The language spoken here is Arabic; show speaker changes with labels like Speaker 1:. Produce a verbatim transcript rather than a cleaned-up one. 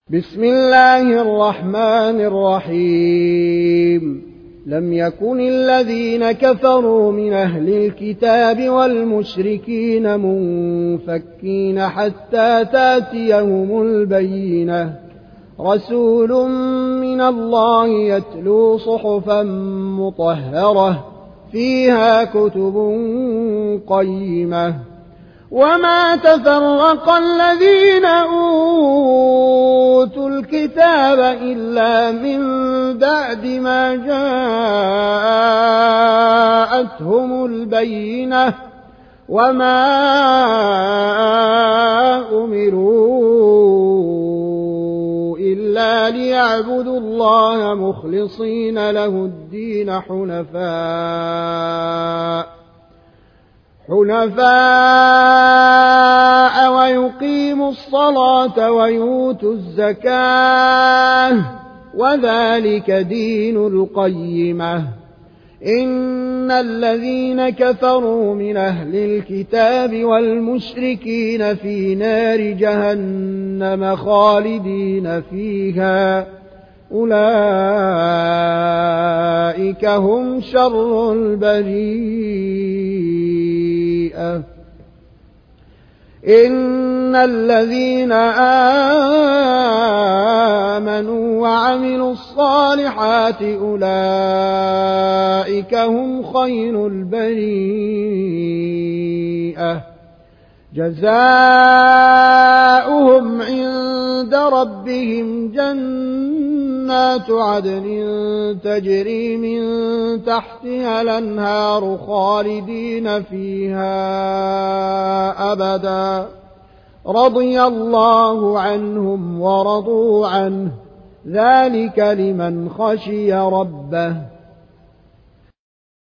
Speaker 1: بسم الله الرحمن الرحيم لم يكن الذين كفروا من أهل الكتاب والمشركين منفكين حتى تاتيهم البينة رسول من الله يتلو صحفا مطهرة فيها كتب قيمة وما تفرق الذين أوتوا الكتاب إلا من بعد ما جاءتهم البينة وما أمروا إلا ليعبدوا الله مخلصين له الدين حنفاء حنفاء ويقيموا الصلاة ويؤتوا الزكاة وذلك دين القيمة إن الذين كفروا من أهل الكتاب والمشركين في نار جهنم خالدين فيها أولئك هم شر البرية إن الذين آمنوا وعملوا الصالحات أولئك هم خير البرية جزاؤهم عند ربهم جنات عدن تجري من تحتها الأنهار خالدين فيها أبدا رضي الله عنهم ورضوا عنه ذلك لمن خشي ربه